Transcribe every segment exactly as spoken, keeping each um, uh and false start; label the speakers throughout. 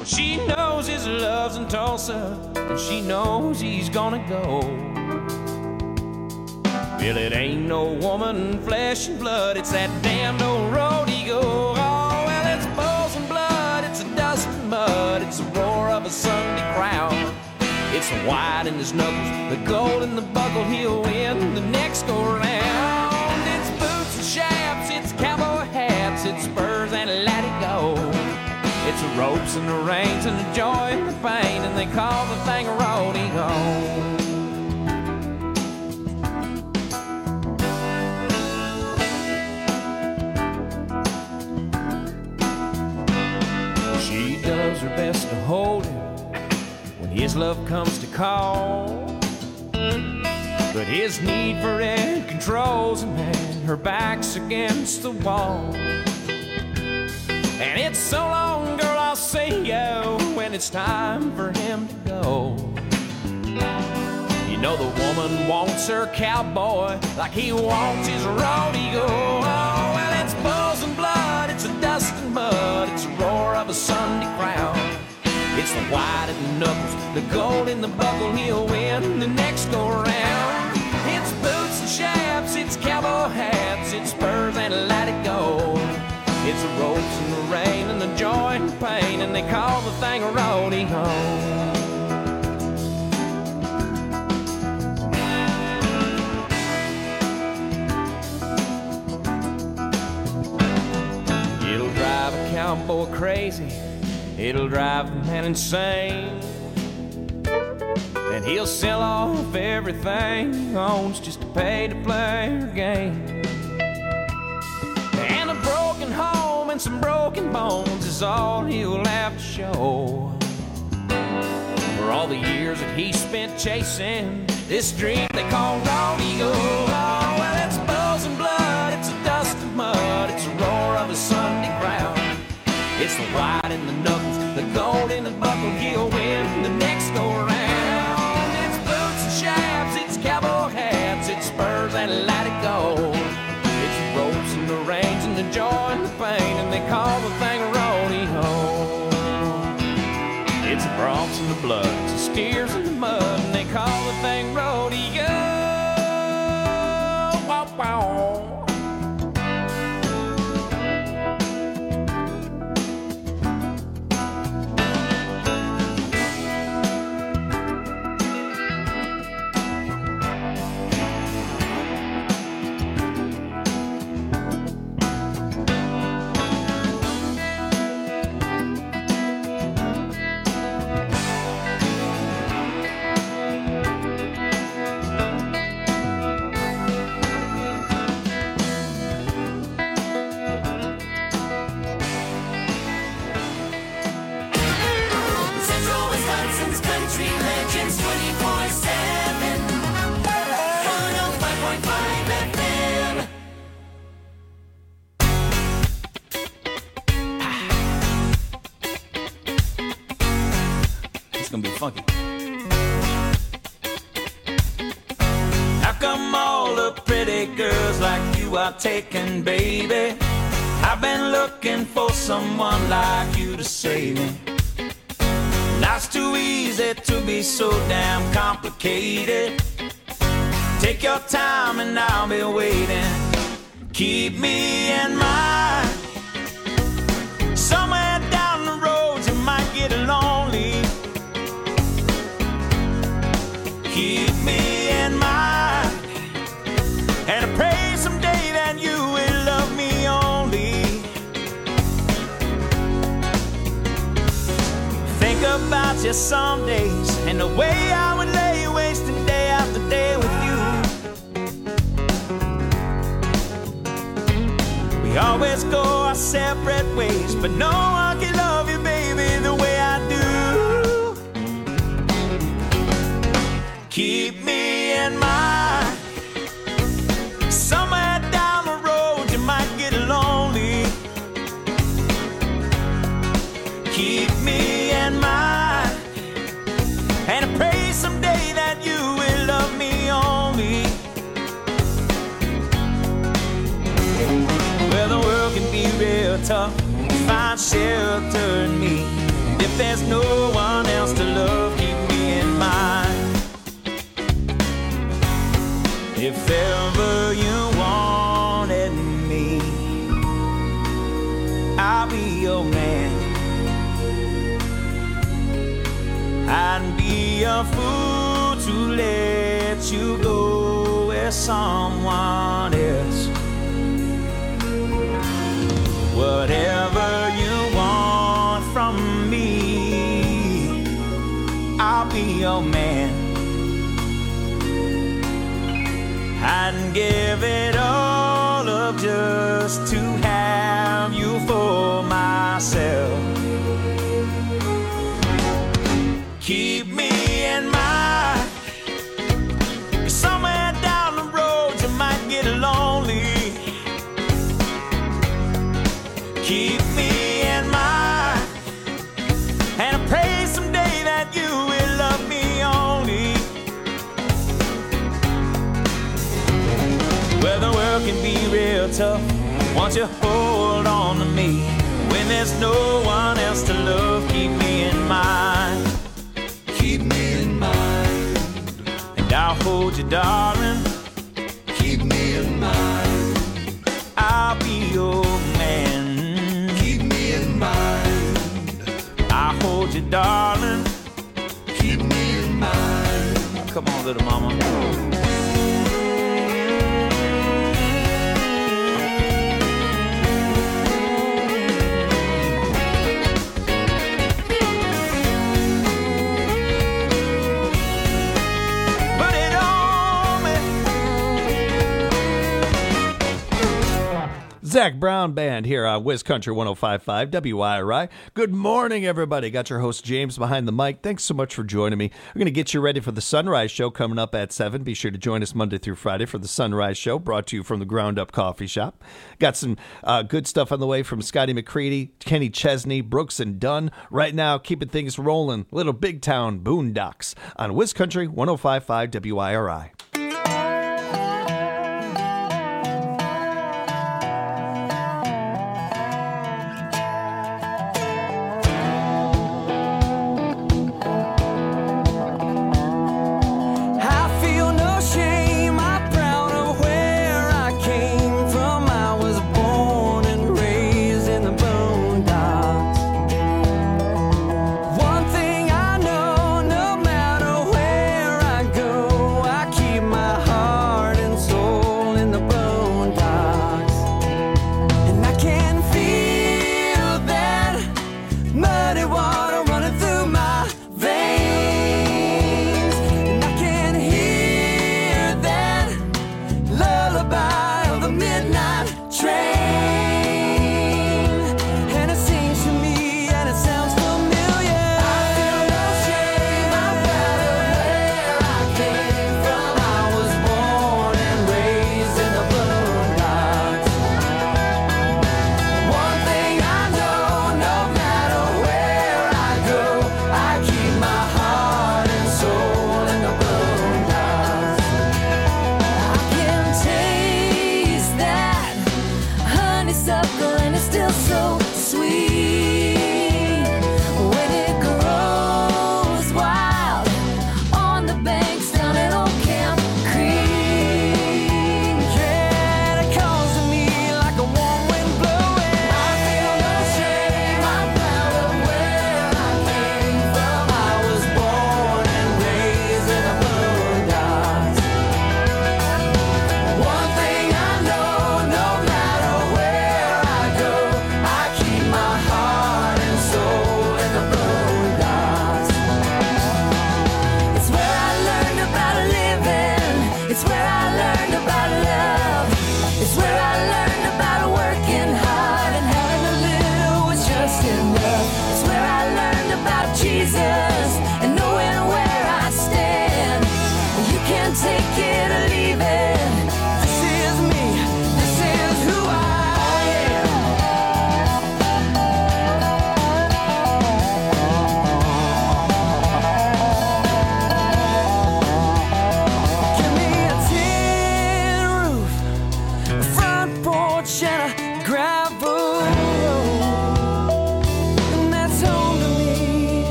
Speaker 1: Well, she knows his love's in Tulsa, and she knows he's gonna go. Well, it ain't no woman, flesh and blood, it's that damned old road he go. Oh, well, it's bulls and blood, it's a dust and mud, it's the roar of a Sunday crowd. It's the white in his knuckles, the gold in the buckle, he'll win the next go round. It's boots and chaps, it's cowboy hats, it's spurs and let it go. It's the ropes and the reins and the joy and the pain, and they call the thing a rodeo. She does her best to hold him when his love comes to call, but his need for it controls him, and her back's against the wall. And it's so long, girl, I'll see you when it's time for him to go. You know the woman wants her cowboy like he wants his rodeo. Oh, well, it's bulls and blood, it's a dust and mud, it's the roar of a Sunday crowd. It's the white in the knuckles, the gold in the buckle, he'll win the next go round. It's boots and chaps, it's cowboy hats, it's spurs and let it go. It's the ropes and the rain and the joy and the pain, and they call the thing a rodeo. It'll drive a cowboy crazy, it'll drive a man insane, and he'll sell off everything he owns just to pay to play her game. And a broken home and some broken bones is all he'll have to show for all the years that he spent chasing this dream they call rodeo. Oh, well, it's bulls and blood, it's a dust and mud, it's the roar of a Sunday crowd. It's the white in the knuckles, the gold in the buckle, he'll win the next go round. It's boots and chaps, it's cowboy hats, it's spurs and let it go. It's the ropes and the reins and the joy and the pain, and they call the thing a rodeo. It's the broncs and the blood, it's the steers and the mud, and they call the thing rodeo. Wow, wow.
Speaker 2: Gonna be funky.
Speaker 3: How come all the pretty girls like you are taken, baby? I've been looking for someone like you to save me. Life's too easy to be so damn complicated. Take your time and I'll be waiting. Keep me in mind. Somewhere down the road you might get lonely. Keep me in mind, and I pray someday that you will love me only. Think about you some days, and the way I would lay wasting day after day with you. We always go our separate ways, but no one can love you, baby, the way I do. Keep me in mind. Somewhere down the road you might get lonely. Keep me in mind, and I pray someday that you will love me only. Well, the world can be real tough. Find shelter in me. If If there's no one else to love, keep me in mind. If ever you wanted me, I'll be your man. I'd be a fool to let you go with someone else. Whatever you want from me, I'll be your man. I'd give it all up just to have you for myself. Keep me in mind, 'cause somewhere down the road you might get lonely. Keep me in mind, and I pray someday that you will love me only. Well, the world can be real tough, won't you hold on to me? When there's no one else to love, keep me in mind.
Speaker 4: Keep me in mind.
Speaker 3: And I'll hold you, darling.
Speaker 4: Keep me in mind.
Speaker 3: I'll be your man.
Speaker 4: Keep me in mind.
Speaker 3: I'll hold you, darling.
Speaker 4: Keep me in mind.
Speaker 3: Come on, little mama.
Speaker 5: Zach Brown Band here on Wiz Country one oh five point five W I R I. Good morning, everybody. Got your host, James, behind the mic. Thanks so much for joining me. We're going to get you ready for the Sunrise Show coming up at seven. Be sure to join us Monday through Friday for the Sunrise Show, brought to you from the Ground Up Coffee Shop. Got some uh, good stuff on the way from Scotty McCready, Kenny Chesney, Brooks and Dunn. Right now, keeping things rolling. Little Big Town Boondocks on Wiz Country one oh five point five W I R I.
Speaker 6: One thing I know, no matter where I go, I keep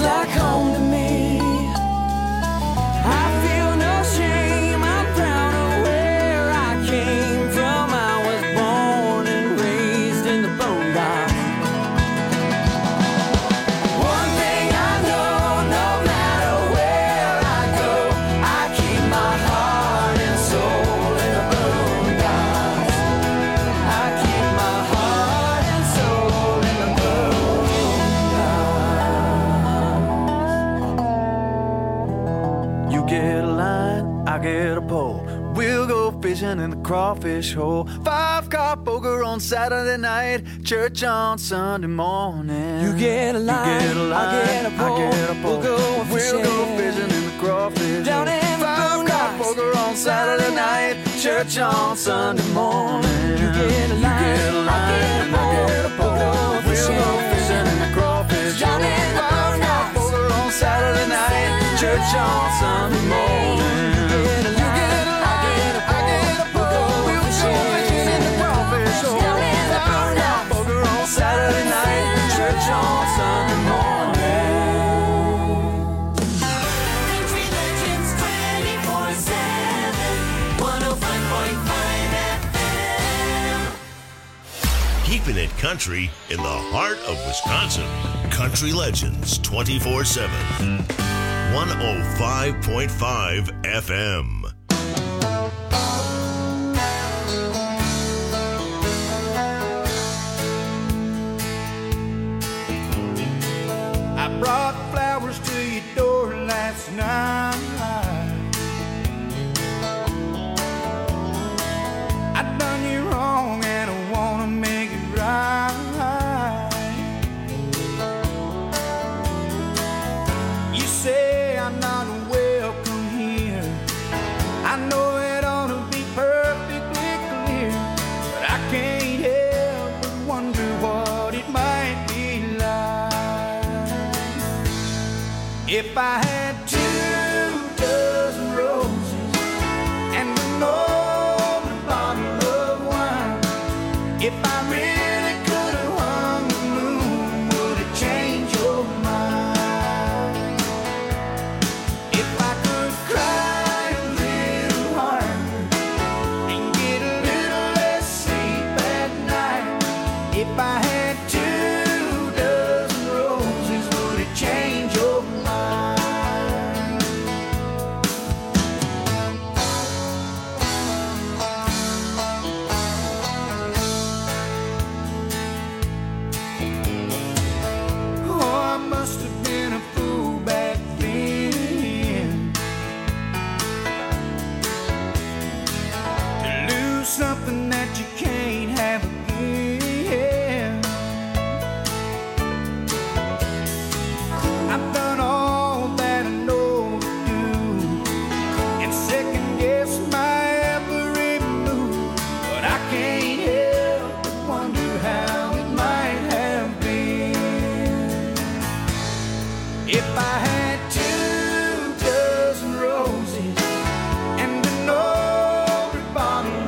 Speaker 3: like home to me. I feel no shame, I'm proud of where I came from. I was born and raised in the boondocks. One thing I know, no matter where I go, I keep my heart and soul in the boondocks. I keep my heart and soul in the boondocks. You get a line, I get a pole. We'll go fishing in the crawfish hole. Five car poker on Saturday night, church on Sunday morning. You get a line, you get a line, I get a pole. I get a pole. We'll go fishing, we'll go fishing in the crawfish down hole. In Five car poker on Saturday night, church on Sunday morning. You get a line, you get a line, I get a pole. I get a pole. We'll go fishing, we'll go fishing in the crawfish down in the Five car poker on Saturday night, church on Sunday morning. Saturday night, church on Sunday morning. Country Legends twenty-four seven, one oh five point five F M.
Speaker 6: Keeping it country in the heart of Wisconsin. Country Legends twenty-four seven, one oh five point five F M.
Speaker 3: Brought flowers to your door last night. I done you wrong and I wanna make it right. You say I'm not welcome here. I know it ought to be perfectly clear, but I can't help but wonder what it might be like. If I had two dozen roses and an open bottle of wine, if I really could have hung the moon, would it change your mind? If I could cry a little harder and get a little less sleep at night, if I had two dozen roses, would it change your mind? Something that you can't have again. I've done all that I know to do and second guess my every move, but I can't help but wonder how it might have been if I had two dozen roses and an open bottle.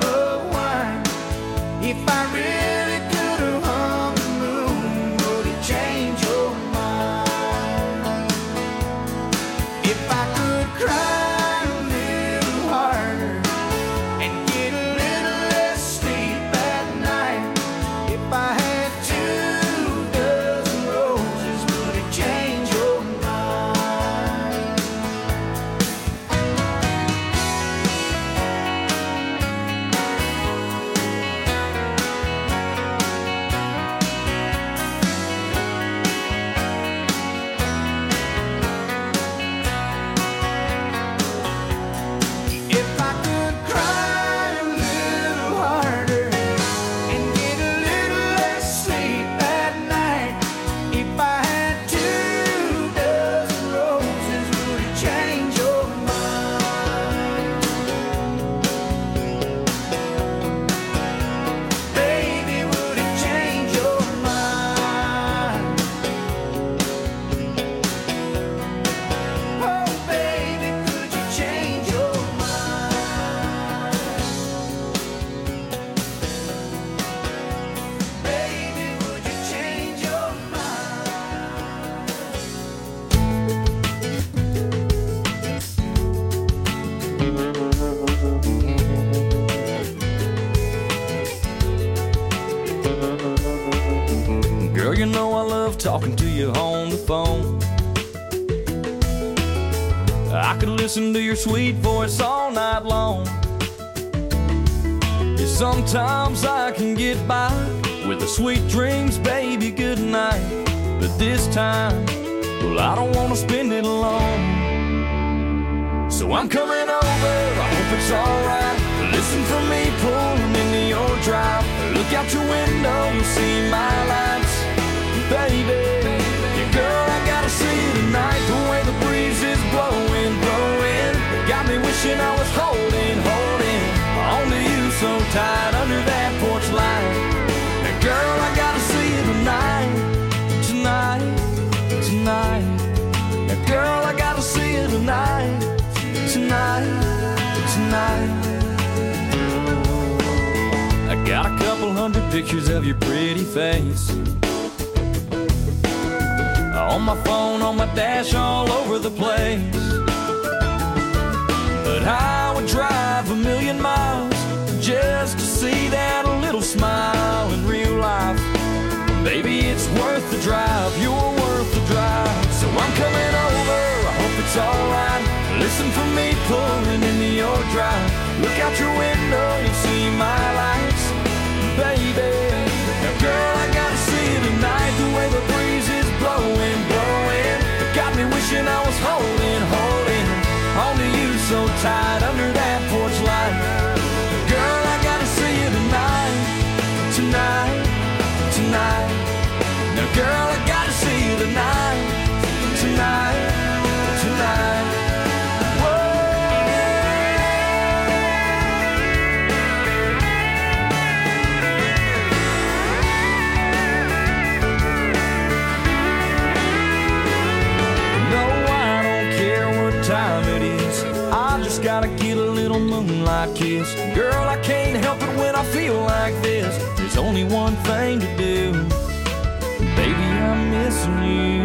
Speaker 3: If I really could have hung the moon, would it change your mind? If I could cry a little harder and get a little less sleep at night, if I had two dozen roses, would it change your mind? talking to you on the phone. I could listen to your sweet voice all night long. Yeah, sometimes I can get by with the sweet dreams, baby, good night. But this time, well, I don't want to spend it alone. So I'm coming over, I hope it's alright. Listen for me pulling into your drive. Look out your window, you'll see my lights. Baby, yeah, girl, I gotta see you tonight. The way the breeze is blowing, blowing, it got me wishing I was holding, holding onto you so tight under that porch light. And girl, I gotta see you tonight, tonight, tonight. And girl, I gotta see you tonight, tonight, tonight. I got a couple hundred pictures of your pretty face on my phone, on my dash, all over the place. But I would drive a million miles just to see that little smile in real life. Baby, it's worth the drive, you're worth the drive. So I'm coming over, I hope it's alright. Listen for me pulling into your drive. Look out your window, you'll see my lights. Baby, now girl, I gotta see you tonight. The way the breeze is blowing, blowing, it got me wishing I was holding, holding onto you so tight under that porch light. Girl, I gotta see you tonight, tonight, tonight. Now girl, I gotta see you tonight, tonight, tonight. Gotta get a little moonlight kiss. Girl, I can't help it when I feel like this. There's only one thing to do. Baby, I'm missing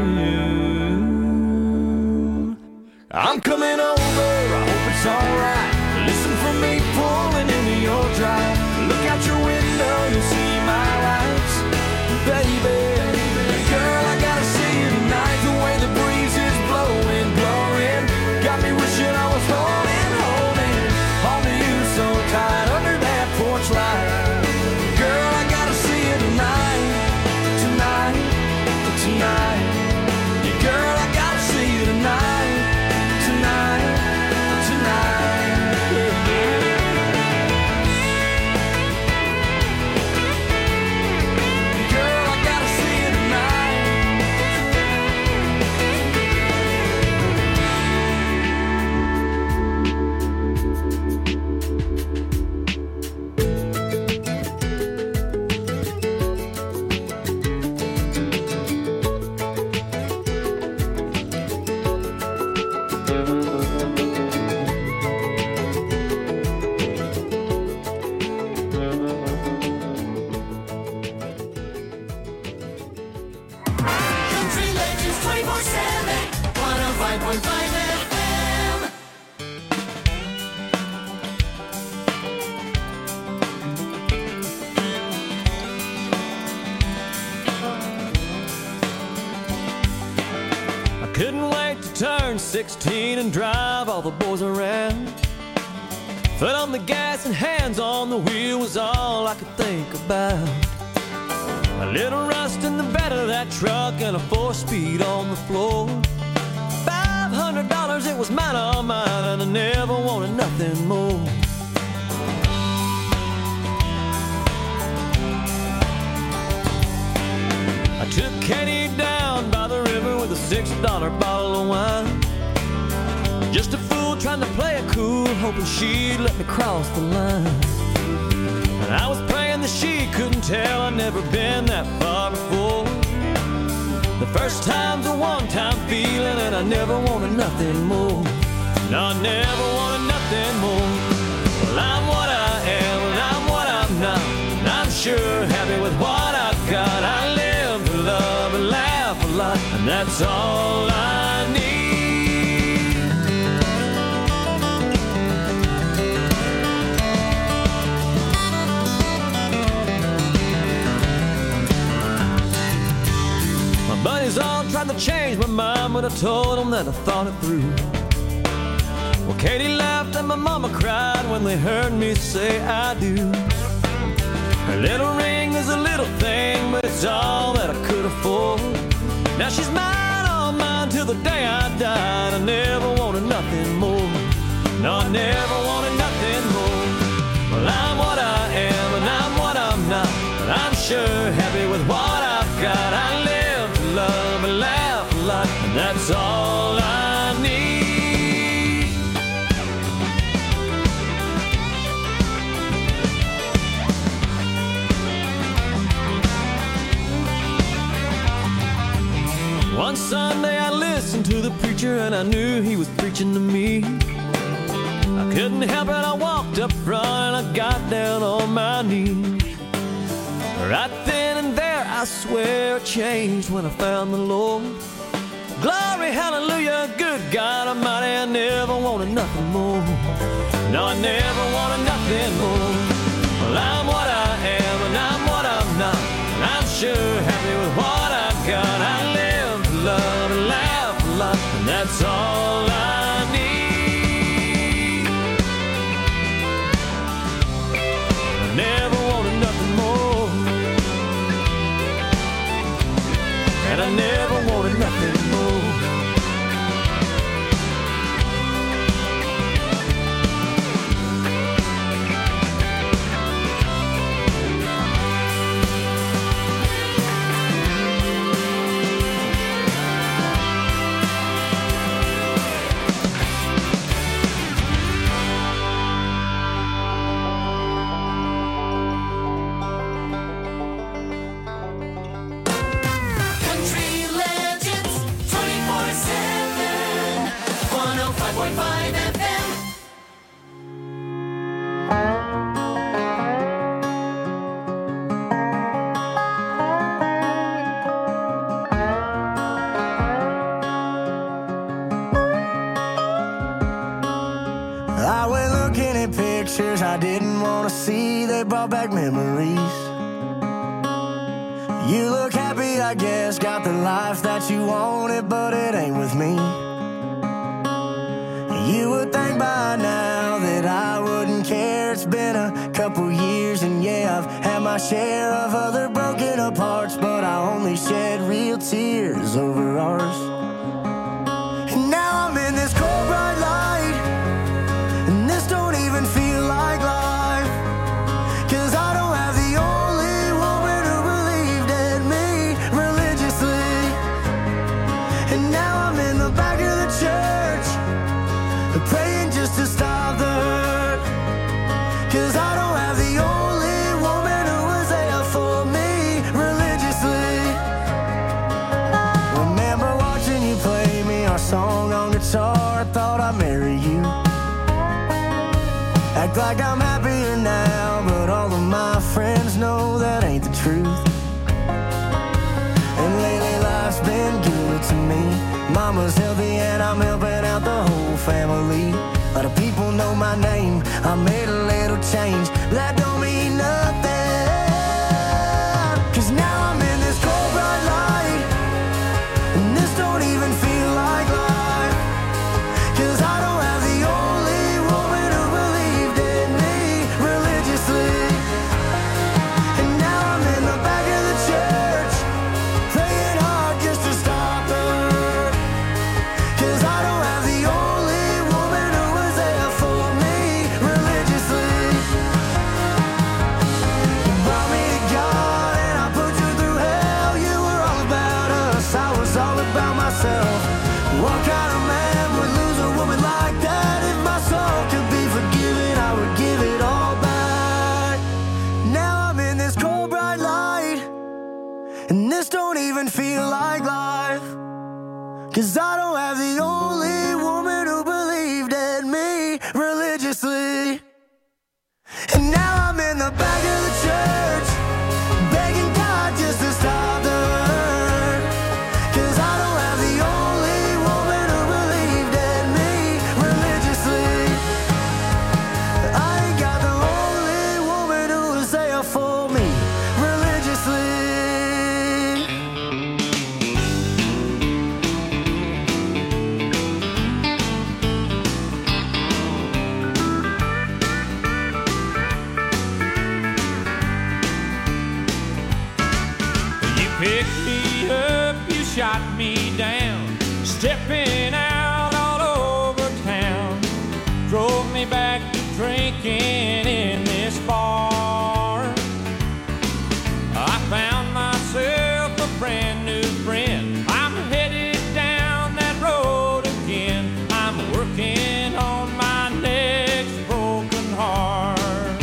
Speaker 3: you. I'm coming over, I hope it's alright. Listen for me pulling into your drive. Look out your window, you'll see my lights. Baby, girl, I gotta see you tonight. The way the breeze is blowing, blowing, got me wishing I was home. So tight under that porch light. Girl, I gotta see you tonight, tonight, tonight. Yeah, girl, I gotta see you tonight, tonight, tonight. Yeah, yeah. Girl, I gotta see you tonight. sixteen and drive all the boys around. Foot on the gas and hands on the wheel was all I could think about. A little rust in the bed of that truck and a four-speed on the floor. Five hundred dollars, it was mine, all mine, and I never wanted nothing more. I took Katie down by the river with a six dollar bottle of wine. Just a fool trying to play it cool, hoping she'd let me cross the line. And I was praying that she couldn't tell I'd never been that far before. The first time's a one-time feeling, and I never wanted nothing more. No, I never wanted nothing more. Well, I'm what I am, and I'm what I'm not, and I'm sure happy with what I've got. I live to love and laugh a lot, and that's all I need. Buddies
Speaker 1: all tried to change my mind, but I told them that I thought it through. Well, Katie laughed and my mama cried when they heard me say I do. Her little ring is a little thing, but it's all that I could afford. Now she's mine, all mine, till the day I died. I never wanted nothing more. No, I never wanted nothing more. Well, I'm what I am and I'm what I'm not, but I'm sure happy with what I've got. I live to love and laugh a lot, and that's all I need. One Sunday I listened to the preacher and I knew he was preaching to me. I couldn't help it, I walked up front and I got down on my knees. Right then and there I swear I changed when I found the Lord. Glory, hallelujah, good God Almighty, I never wanted nothing more. No, I never wanted nothing more. Well, I'm what I am and I'm what I'm not, and I'm sure happy with what I've got. I live to love and laugh a lot, and that's all I need. I never wanted nothing more, and I never wanted nothing more.
Speaker 7: I didn't want to see, they brought back memories. You look happy, I guess, got the life that you wanted, but it ain't with me. You would think by now that I wouldn't care. It's been a couple years and yeah, I've had my share of other broken apart, but I only shed real tears over ours. And now I'm in this cold bright light, and this don't even feel like life, 'cause I don't have the only woman who believed in me religiously. And now I'm in the back of the church, praying just to stop the hurt, 'cause I don't have the only woman who was there for me religiously. Remember watching you play me our song on guitar, I thought I'd marry you. Act like I'm happier now, but all of my friends know that ain't the truth. And lately life's been good to me. Mama's healthy and I'm helping out the whole family. A lot of people know my name, I made a little change, but that don't mean nothing, 'cause now I'm in this cold bright light, and this don't even feel like life, 'cause I don't have the only woman who believed in me religiously. And now I'm in the back of the church, praying hard just to stop the hurt, 'cause I don't have the only woman who was there for me religiously. You brought me to God and I put you through hell. You were all about us, I was all about myself. What kind of man would lose a woman like that? If my soul could be forgiven, I would give it all back. Now I'm in this cold bright light, and this don't even feel like life, 'cause I don't have the only woman who believed in me religiously. And now I'm in the back of the church, begging God just to stop the hurt, 'cause I don't have the only woman who believed in me religiously. I ain't got the only woman who was there for me religiously.
Speaker 1: stepping out all over town, drove me back to drinking in this bar. I found myself a brand new friend. I'm headed down that road again. I'm working on my next broken heart.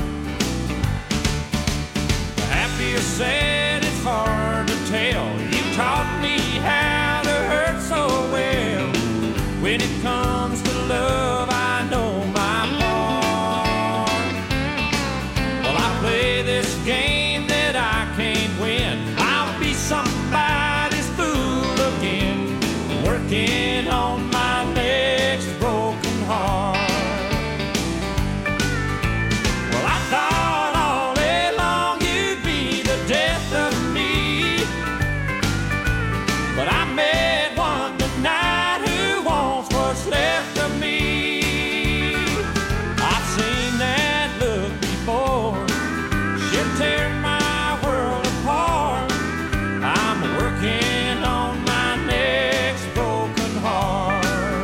Speaker 1: Happy or sad, it's hard to tell. You taught me how to hurt so well. When it comes to love, I know my part. Well, I play this game that I can't win. I'll be somebody's fool again, working on my next broken heart. Well, I thought all day long you'd be the death of me, but I met one tonight who wants what's left of me. I've seen that look before. She'll tear my world apart. I'm working on my next broken heart.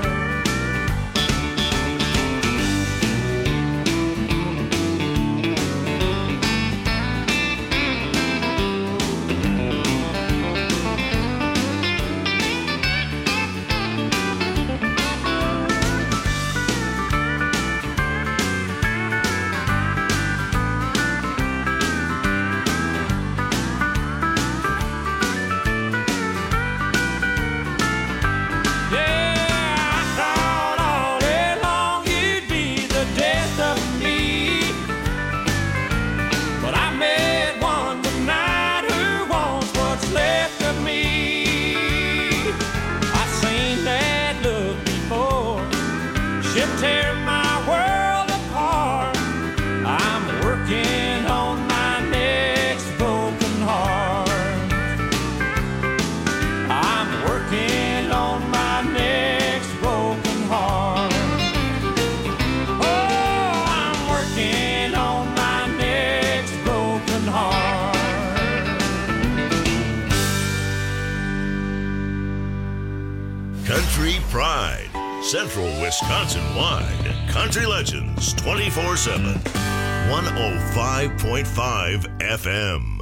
Speaker 1: Yeah, I thought all day long you'd be the death of me, but I met one tonight who wants what's left of me. I've seen that look before. She'll tear my world apart. I'm working on my next broken heart. I'm working on my next broken heart. Oh, I'm working on my next broken heart.
Speaker 6: Country Pride, Central Wisconsin wide. Country Legends twenty-four seven. one oh five point five F M.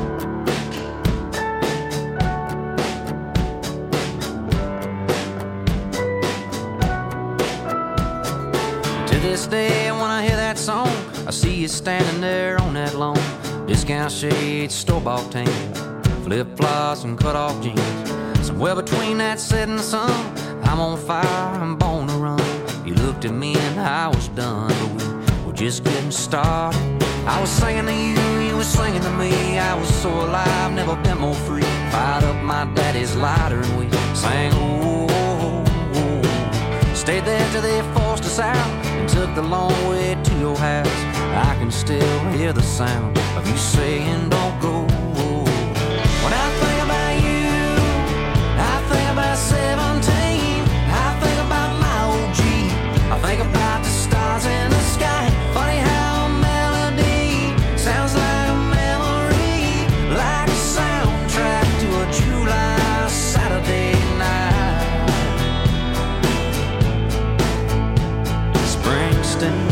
Speaker 8: To this day, when I hear that song, I see you standing there on that lawn. Discount shades, store-bought tan, flip-flops and cut-off jeans. Somewhere between that setting sun, I'm on fire, I'm born to run. You looked at me and I was done, but we were just getting started. I was singing to you, you were singing to me. I was so alive, never been more free. Fired up my daddy's lighter and we sang, oh, oh, oh. Stayed there till they forced us out and took the long way to your house. I can still hear the sound of you saying, don't go. When I think about you, I think about seventeen. I think about my old Jeep. I think about the stars in the sky. Funny how a melody sounds like a memory, like a soundtrack to a July Saturday night. Springsteen.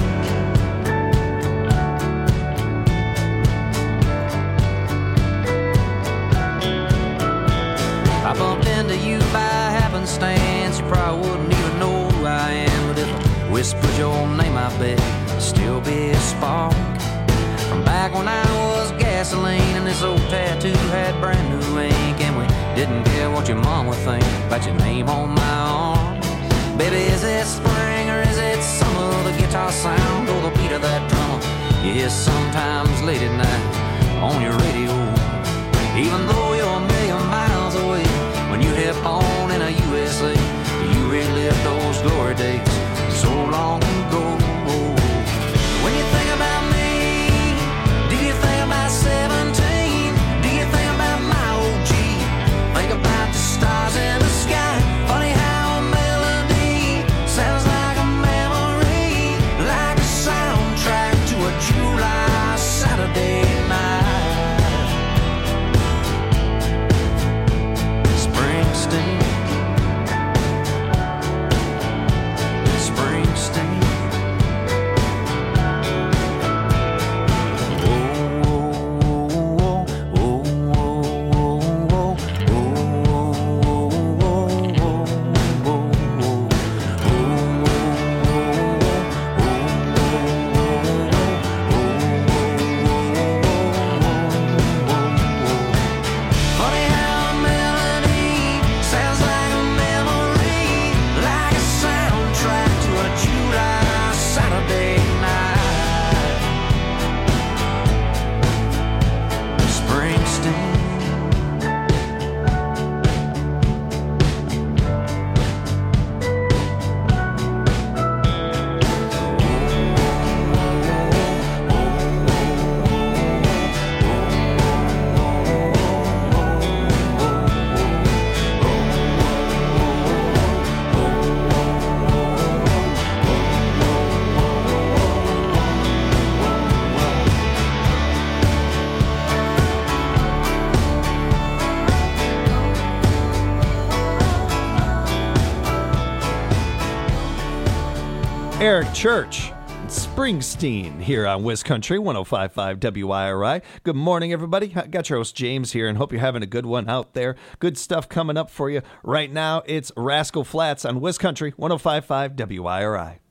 Speaker 8: I bumped into you by happenstance. You probably wouldn't even know who I am, but if I whispered your name, I bet it'd still be a spark from back when I was gasoline and this old tattoo had brand new ink, and we didn't care what your mom would think about your name on my arm. Baby, is it spring or is it summer? The guitar sound or the beat of that drummer you hear sometimes late at night on your radio. Even though you're a million miles away, when you hit on in a U S A, you relive those glory days so long ago. When you think about me, do you think about seventeen? Do you think about my old Jeep? Think about the stars in the sky. Funny how a melody sounds like a memory, like a soundtrack to a July Saturday night. Springsteen.
Speaker 5: Eric Church, Springsteen here on Wiz Country one oh five point five W I R I. Good morning, everybody. I got your host James here, and hope you're having a good one out there. Good stuff coming up for you right now. It's Rascal Flatts on Wiz Country one oh five point five W I R I.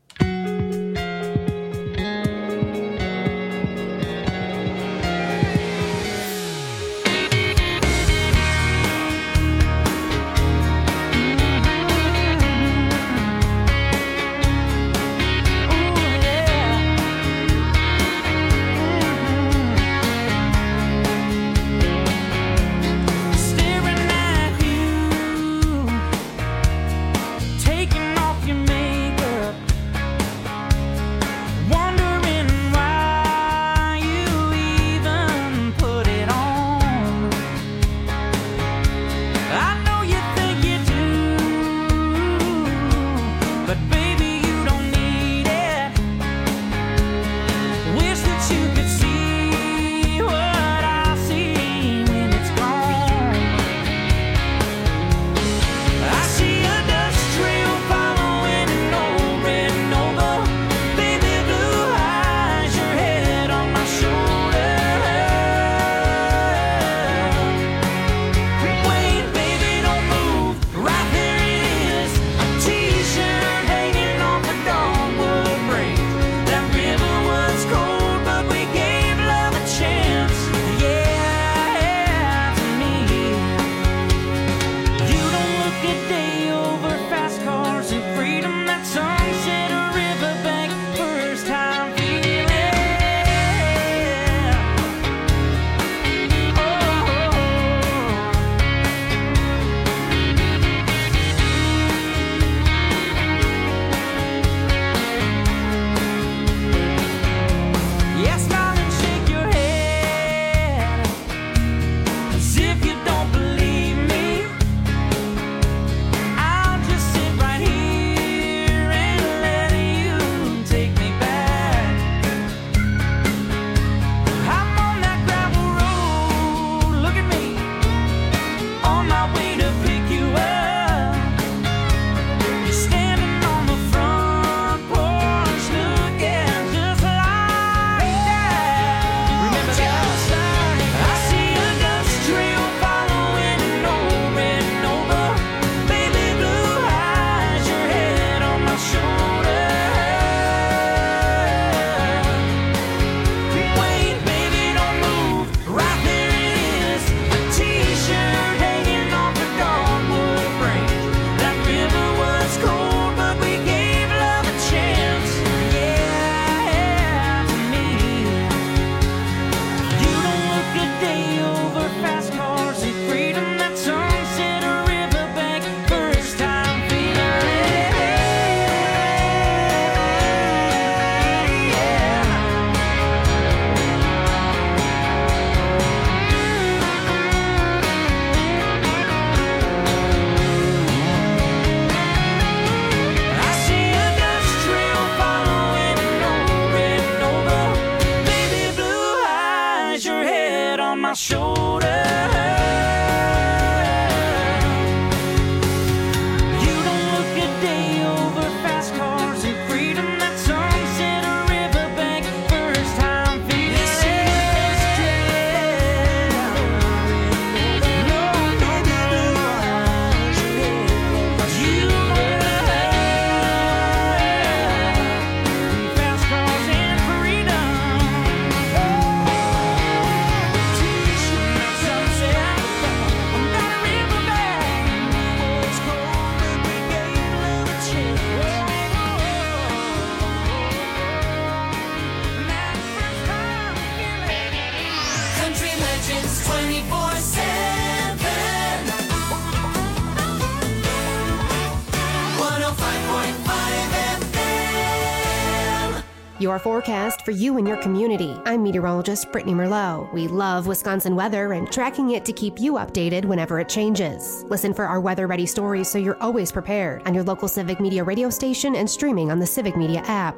Speaker 9: Your forecast for you and your community. I'm meteorologist Brittany Merlot. We love Wisconsin weather and tracking it to keep you updated whenever it changes. Listen for our weather-ready stories so you're always prepared on your local Civic Media radio station and streaming on the Civic Media app.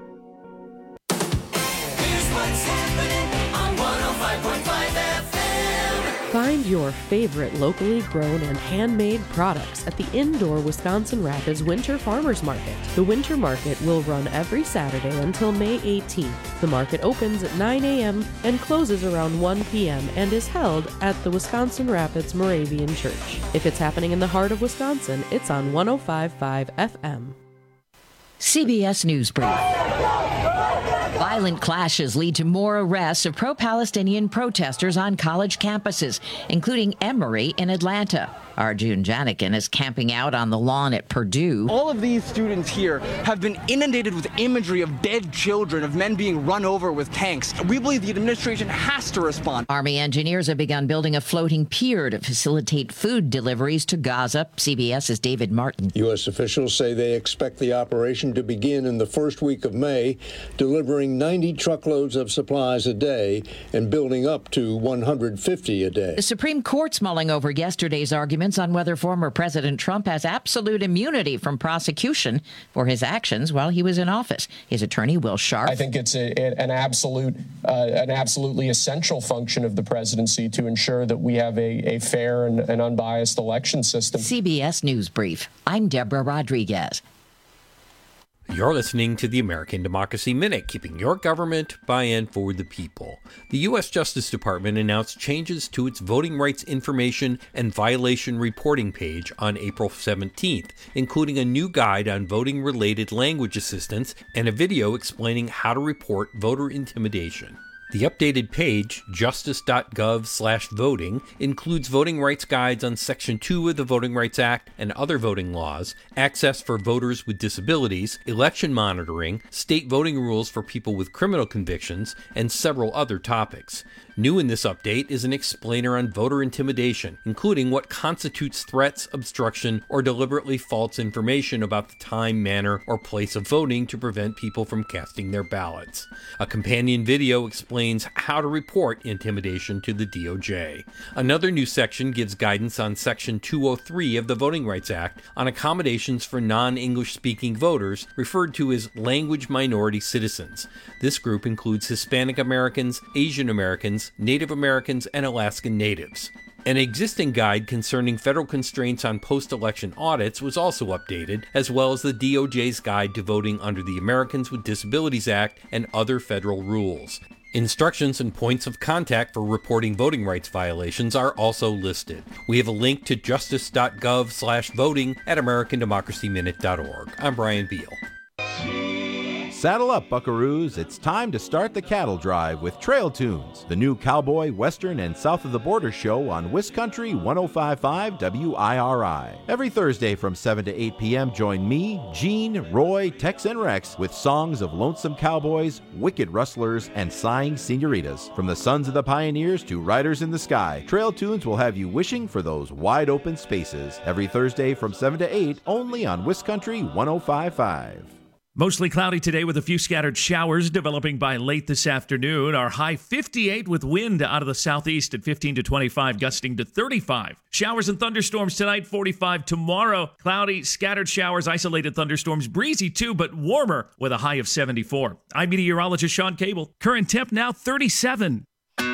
Speaker 4: Here's what's happening on one oh five point five F M.
Speaker 10: Find your favorite locally grown and handmade products at the indoor Wisconsin Rapids Winter Farmers Market. The Winter Market will run every Saturday until May eighteenth. The market opens at nine a.m. and closes around one p.m. and is held at the Wisconsin Rapids Moravian Church. If it's happening in the heart of Wisconsin, it's on one oh five point five F M.
Speaker 11: C B S News Brief. Violent clashes lead to more arrests of pro-Palestinian protesters on college campuses, including Emory in Atlanta. Arjun Janikin is camping out on the lawn at Purdue.
Speaker 12: All of these students here have been inundated with imagery of dead children, of men being run over with tanks. We believe the administration has to respond.
Speaker 11: Army engineers have begun building a floating pier to facilitate food deliveries to Gaza. CBS's David Martin.
Speaker 13: U S officials say they expect the operation to begin in the first week of May, delivering ninety truckloads of supplies a day and building up to one hundred fifty a day.
Speaker 11: The Supreme Court's mulling over yesterday's argument on whether former President Trump has absolute immunity from prosecution for his actions while he was in office. His attorney, Will Sharp.
Speaker 14: I think it's a, an absolute, uh, an absolutely essential function of the presidency to ensure that we have a, a fair and, and unbiased election system.
Speaker 11: C B S News Brief. I'm Deborah Rodriguez.
Speaker 15: You're listening to the American Democracy Minute, keeping your government by and for the people. The U S Justice Department announced changes to its voting rights information and violation reporting page on April seventeenth, including a new guide on voting-related language assistance and a video explaining how to report voter intimidation. The updated page, justice.gov slash voting, includes voting rights guides on Section two of the Voting Rights Act and other voting laws, access for voters with disabilities, election monitoring, state voting rules for people with criminal convictions, and several other topics. New in this update is an explainer on voter intimidation, including what constitutes threats, obstruction, or deliberately false information about the time, manner, or place of voting to prevent people from casting their ballots. A companion video explains how to report intimidation to the D O J. Another new section gives guidance on Section two oh three of the Voting Rights Act on accommodations for non-English speaking voters, referred to as language minority citizens. This group includes Hispanic Americans, Asian Americans, Native Americans, and Alaskan Natives. An existing guide concerning federal constraints on post-election audits was also updated, as well as the D O J's guide to voting under the Americans with Disabilities Act and other federal rules. Instructions and points of contact for reporting voting rights violations are also listed. We have a link to justice.gov slash voting at american democracy minute dot org. I'm Brian Beal.
Speaker 16: Saddle up, buckaroos. It's time to start the cattle drive with Trail Tunes, the new cowboy, western, and south of the border show on Wiscountry one oh five point five W I R I. Every Thursday from seven to eight p.m., join me, Gene, Roy, Tex, and Rex with songs of lonesome cowboys, wicked rustlers, and sighing senoritas. From the sons of the pioneers to riders in the sky, Trail Tunes will have you wishing for those wide open spaces. Every Thursday from seven to eight, only on Wiscountry one oh five point five.
Speaker 17: Mostly cloudy today with a few scattered showers developing by late this afternoon. Our high fifty-eight with wind out of the southeast at fifteen to twenty-five, gusting to thirty-five. Showers and thunderstorms tonight, forty-five tomorrow. Cloudy, scattered showers, isolated thunderstorms, breezy too, but warmer with a high of seventy-four. I'm meteorologist Sean Cable. Current temp now thirty-seven.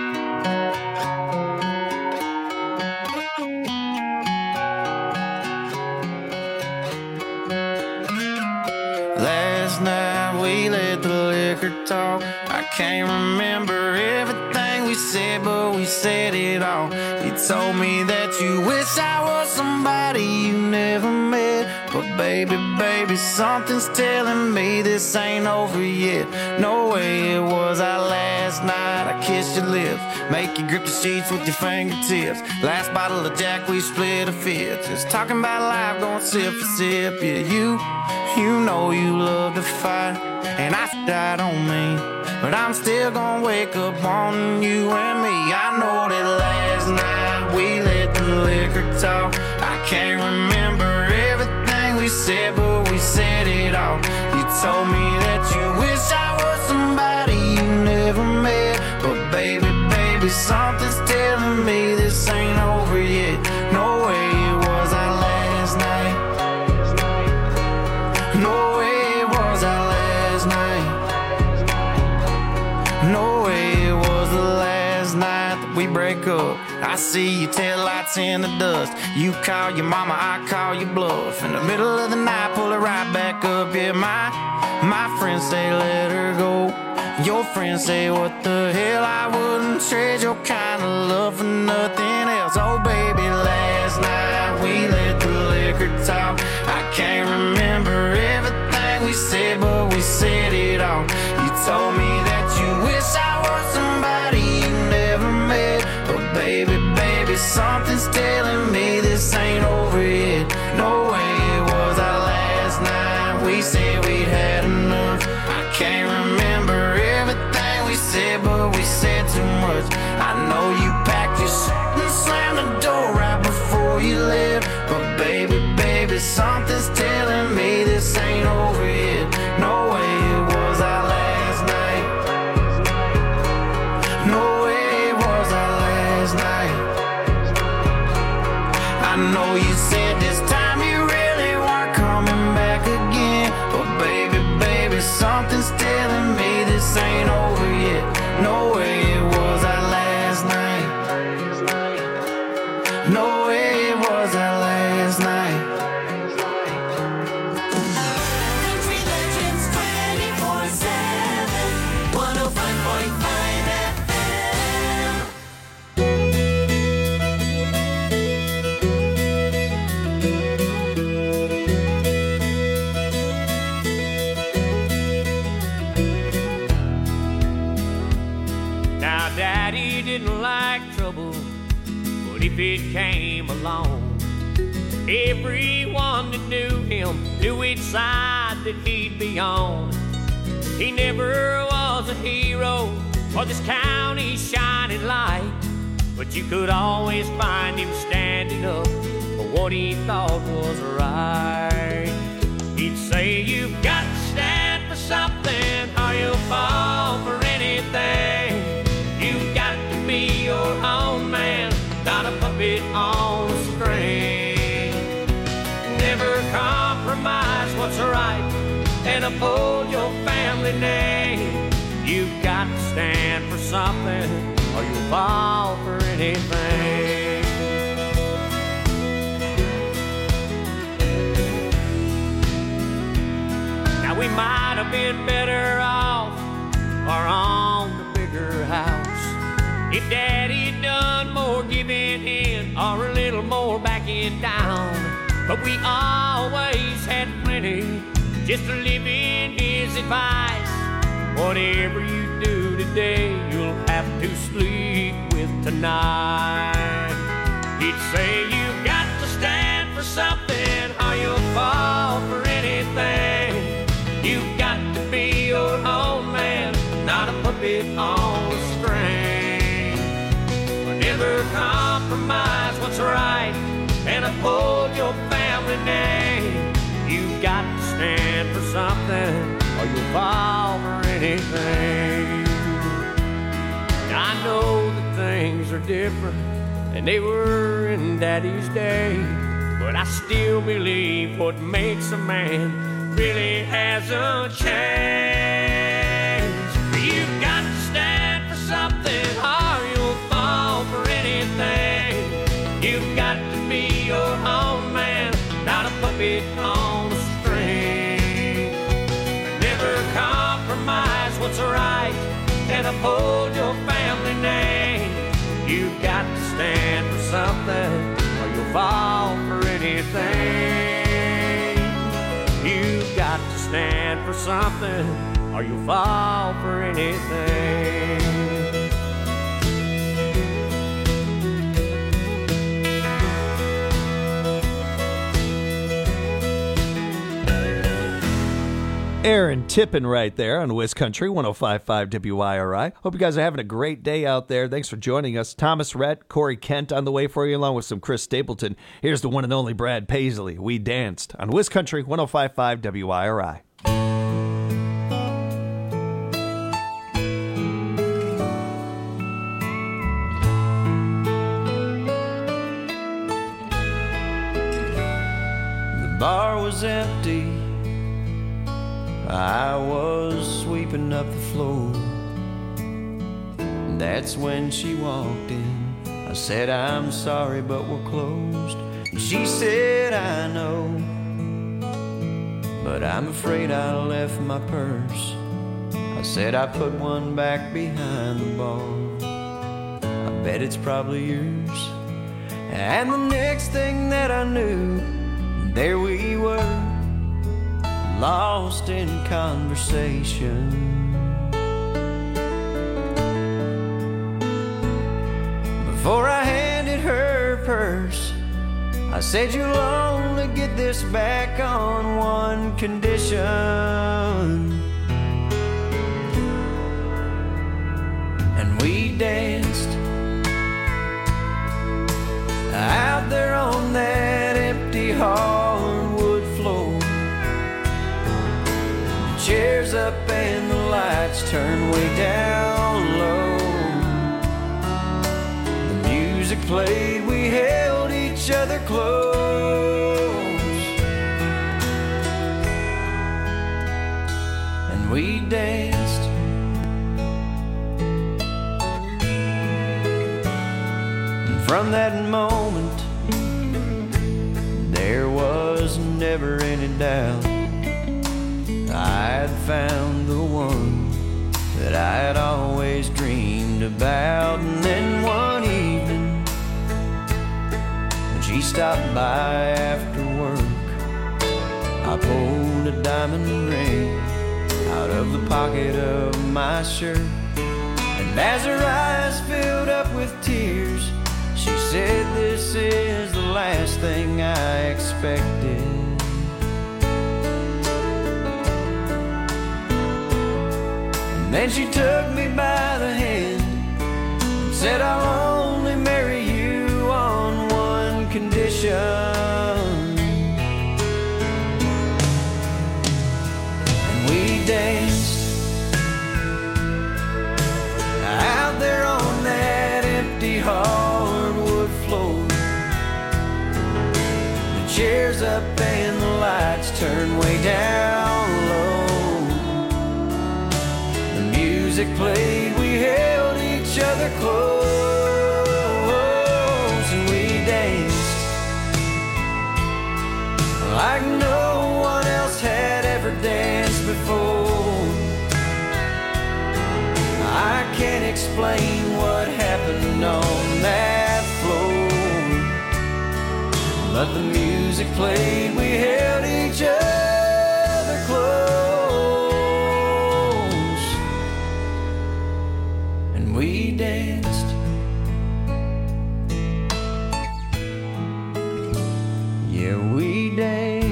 Speaker 18: Last night we let the liquor talk. I can't remember everything we said, but we said it all. You told me that you wish I was somebody you never met. But baby, baby, something's telling me this ain't over yet. No way it was our last night. I kissed your lips, make you grip the sheets with your fingertips. Last bottle of Jack, we split a fifth. Just talking about life, going sip for sip. Yeah, you, you know you love to fight, and I died on me, but I'm still gonna wake up on you and me. I know that last night we let the liquor talk. I can't remember everything we said, but we said it all. You told me that you wish I was somebody you never met. But baby, baby, something's telling me this ain't over yet. No way it was our last night. No way it was our last night. No way it was the last night that we break up. I see your taillights in the dust. You call your mama, I call your bluff. In the middle of the night, pull her right back up. Yeah, my, my friends say let her go. Your friends say what the hell, I wouldn't trade your kind of love for nothing else. Oh baby, last night we let the liquor talk. I can't remember everything we said, but we said it all. You told me that you wish I were somebody you never met. But baby, baby, something's telling me this ain't over yet. No way it was our last night. We said we'd had enough. I can't remember everything we said, but we said too much. I know you packed your shit and slammed the door right before you left. But baby, baby, something's telling me this ain't over yet. No way it was our last night. No way it was our last night. I know you said this time you really weren't coming back again. But baby, baby, something's telling me this ain't over yet. No way it was our last night. No way it was our last night.
Speaker 4: Country Legends twenty-four seven, one oh five point five F M.
Speaker 1: Now, Daddy didn't like trouble, but if it came along, everyone that knew him knew which side that he'd be on. He never was a hero or this county's shining light, but you could always find him standing up for what he thought was right. He'd say, you've got to stand for something or you'll fall for anything. You've got to be your own man, not a puppet on a string. Never compromise what's right and uphold your family name. You've got to stand for something or you'll fall for anything. Now we might have been better off or on the bigger house if Daddy'd done more giving in or a little more backing down. But we always had plenty just to live in his advice. Whatever you do today, you'll have to sleep with tonight. He'd say, you've got to stand for something or you'll fall for anything. You've got to be your own man, not a puppet on a string. Never compromise what's right and uphold your family name. You've got to stand for something or you'll fall for anything. Now I know that things are different and they were in Daddy's day, but I still believe what makes a man really hasn't changed. You've got to stand for something or you'll fall for anything. You've got to be your own man, not a puppet on a string. Never compromise what's right and uphold your family name. You've got to stand for something or you'll fall for anything. You've got to stand for something or you'll fall for anything.
Speaker 5: Aaron Tippin right there on Wiz Country one oh five point five W I R I. Hope you guys are having a great day out there. Thanks for joining us. Thomas Rhett, Corey Kent on the way for you, along with some Chris Stapleton. Here's the one and only Brad Paisley. We danced on Wiz Country one oh five point five W I R I.
Speaker 7: The bar was empty. I was sweeping up the floor. That's when she walked in.
Speaker 1: I said, I'm sorry, but we're closed. And she said, I know, but I'm afraid I left my purse. I said, I put one back behind the bar. I bet it's probably yours. And the next thing that I knew, there we were, lost in conversation. Before I handed her purse, I said, you'll only get this back on one condition. And we danced out there on that empty hardwood floor. The chairs up and the lights turned way down low. The music played, we held each other close, and we danced. From that moment, there was never any doubt I'd found the one that I had always dreamed about. And then one evening, when she stopped by after work, I pulled a diamond ring out of the pocket of my shirt. And as her eyes filled up with tears, she said, this is the last thing I expected. And then she took me by the hand and said, I'll only marry you on one condition. And we danced out there on that empty hall, chairs up and the lights turned way down low. The music played, we held each other close, and we danced like no one else had ever danced before. I can't explain what happened on that floor, but the music played, we held each other close, and we danced. Yeah, we danced.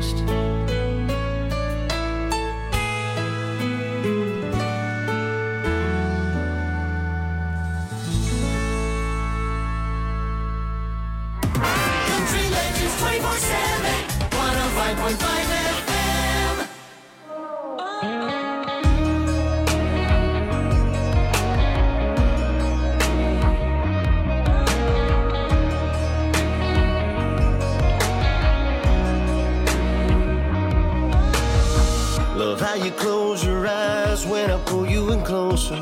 Speaker 4: twenty-four seven, one oh five point five F M.
Speaker 19: Love how you close your eyes when I pull you in closer.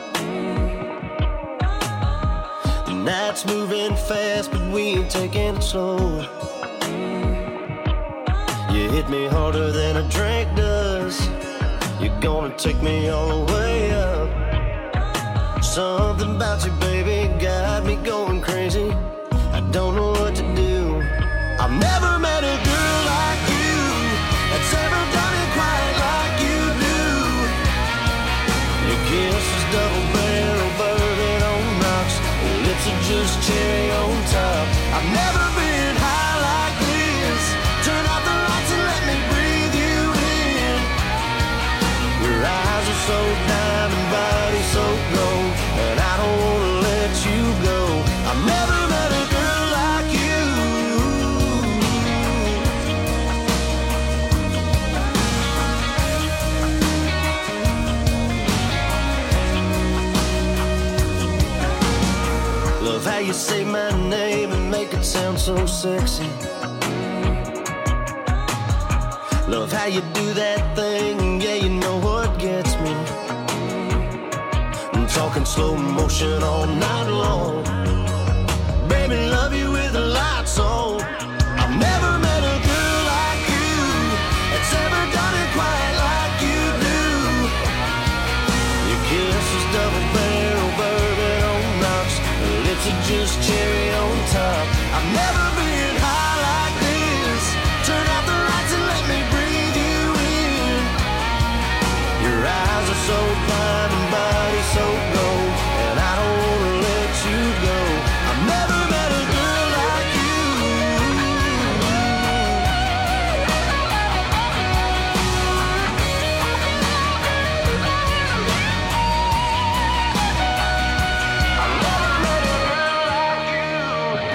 Speaker 19: The night's moving fast, but we ain't taking it slow. You hit me harder than a drink does. You're gonna take me all the way up. Something about you, baby, got me going crazy. I don't know what to do. I've never met a girl like you that's ever done it quite like you do. Your kiss is double barrel bourbon on rocks. Your lips are just cherry on top. I've never been high like this. Turn out the lights and let me breathe you in. Your eyes are so diamond, body so gold, and I don't wanna let you go. I've never met a girl like you. Love how you say my name and make it sound so sexy. Love how you do that thing, yeah, you know what gets me. I'm talking slow motion all night long. baby, love you with the lights on. I've never met a girl like you that's ever done it quite like you do. Your kiss is double barrel bourbon on rocks, your lips are just cherry on top. I've never been high like this. Turn out the lights and let me breathe you in. Your eyes are so blind and body so gold, and I don't wanna let you go. I've never met a girl like you. I've never met a girl like you.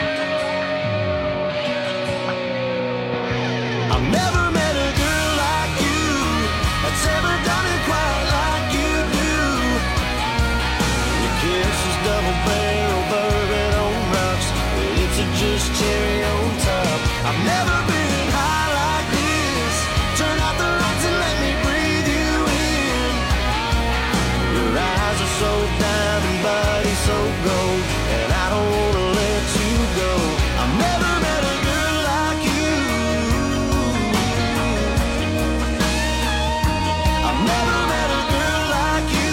Speaker 19: I've never met a girl like you that's ever done it quite like you do. Your kiss is double barrel bourbon on rocks, your lips are just cherry on top. I've never been high like this. Turn out the lights and let me breathe you in. Your eyes are so diamond, body so gold, and I don't wanna let you go. I've never met a girl like you. I've never met a girl like you.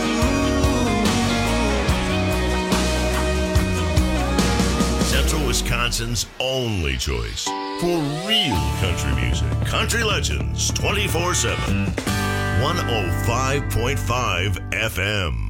Speaker 6: Central Wisconsin's only choice for real country music. Country Legends twenty-four seven. one oh five point five F M.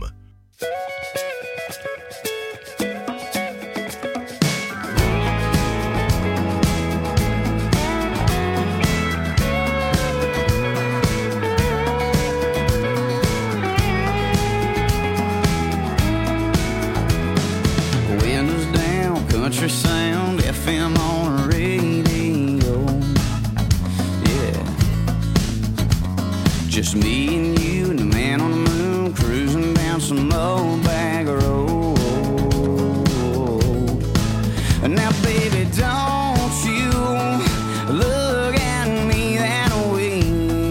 Speaker 18: Windows down, country sound, F M on the radio. Yeah. Just me and you and the man on the moon cruising down some old bag road. Now, baby, don't you look at me that way,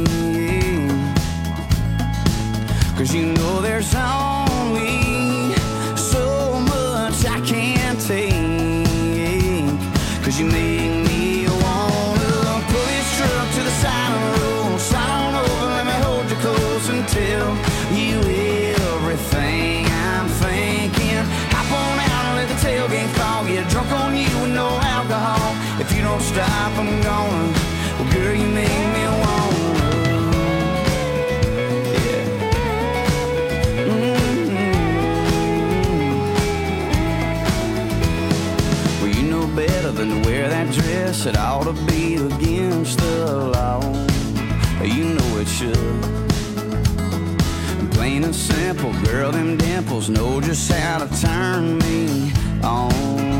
Speaker 18: 'cause you know there's only so much I can't take. 'Cause you make me wanna pull this truck to the side of the road, slide on over, let me hold you close and tell you everything I'm thinking. Hop on out and let the tailgate fall, get drunk on you with no alcohol. If you don't stop, I'm gonna. Well, girl, you make me wanna. Yeah. Mm-hmm. Well, you know better than to wear that dress. It ought to be against the law. You know it should. Plain and simple, girl, them dimples know just how to turn me on.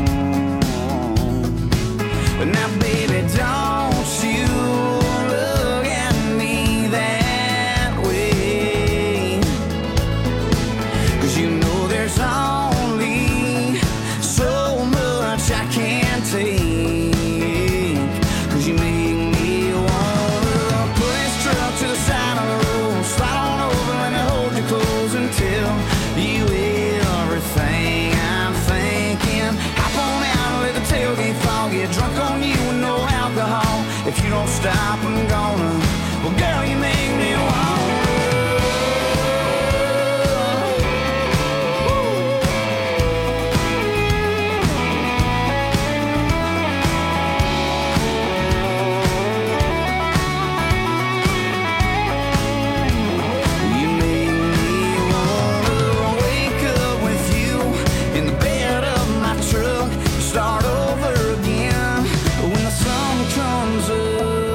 Speaker 18: But now, baby, don't you look at me that way, 'cause you know there's only so much I can't take. 'Cause you make me wanna pull this truck to the side of the road, slide on over, let me hold you close and tell you everything I'm thinking. Hop on out and let the tailgate fall, get drunk on you with no alcohol. If you don't stop, I'm gonna. Well, girl, you make me wanna. You make me wanna wake up with you in the bed of my truck, start over again when the sun comes up.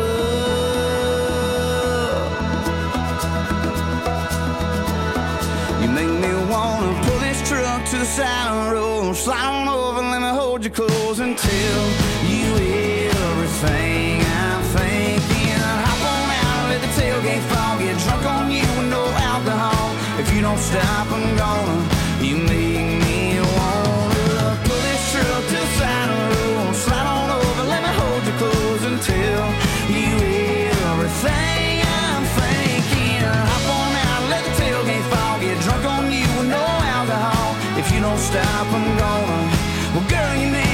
Speaker 18: You make me wanna pull this truck to the side of the road, slide on over, let me hold you close and tell you everything I'm thinking. Hop on out, let the tailgate fall, get drunk on you with no alcohol. If you don't stop, I'm gonna. You make me wanna pull this truck to the side of the road, slide on over, let me hold you close and tell you everything I'm thinking. Hop on out, let the tailgate fall, get drunk on you with no alcohol. If you don't stop, I'm gonna. Well, girl, you make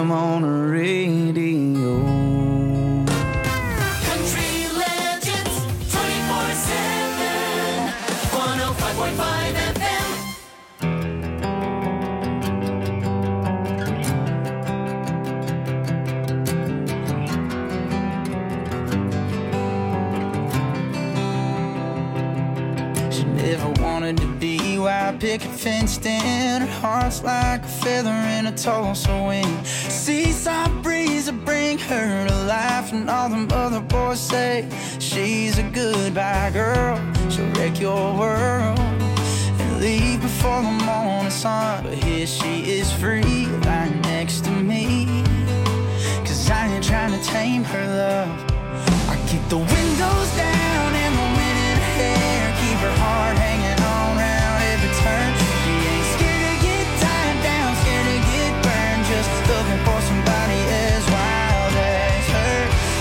Speaker 18: them on the radio.
Speaker 4: Country Legends twenty-four seven, one oh five point five F M.
Speaker 18: Never wanted to be white picket fenced in. Her heart's like a feather in a Tulsa wind. Seaside breeze will bring her to life, and all them other boys say she's a goodbye girl. She'll wreck your world and leave before the morning sun. But here she is free, lying next to me. Cause I ain't trying to tame her love. I keep the windows down and the wind in her hair, keep her heart hanging on round every turn. She ain't scared to get tied down, scared to get burned, just looking for somebody as wild as her.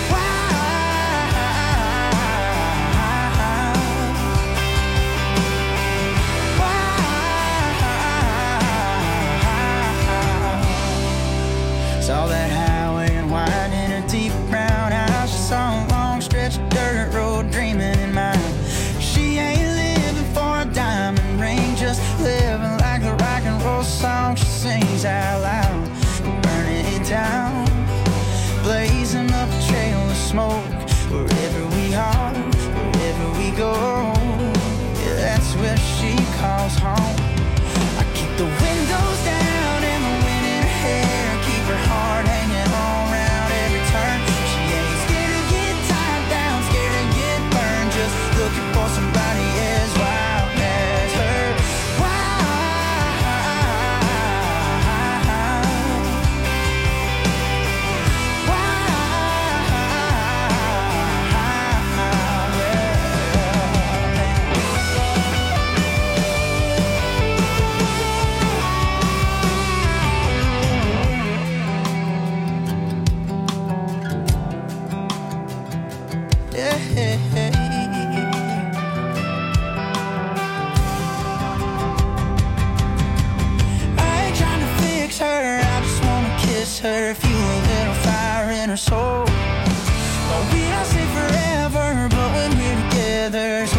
Speaker 18: Wild, wild. Saw that highway and wide in her deep brown eyes. She saw a long stretch of dirt road dreaming in mind. She ain't living for a diamond ring, just living like the rock and roll song she sings out loud. Burning it down, blazing up a trail of smoke. Wherever we are, wherever we go, yeah, that's where she calls home. I keep the windows down and the wind in her hair, keep her heart hanging on round every turn. She ain't scared to get tied down, scared to get burned, just looking for somebody as wild as her. Wild, yeah, yeah, yeah. Her, I just wanna kiss her, feel a little fire in her soul. Well, we don't say forever, but when we're together,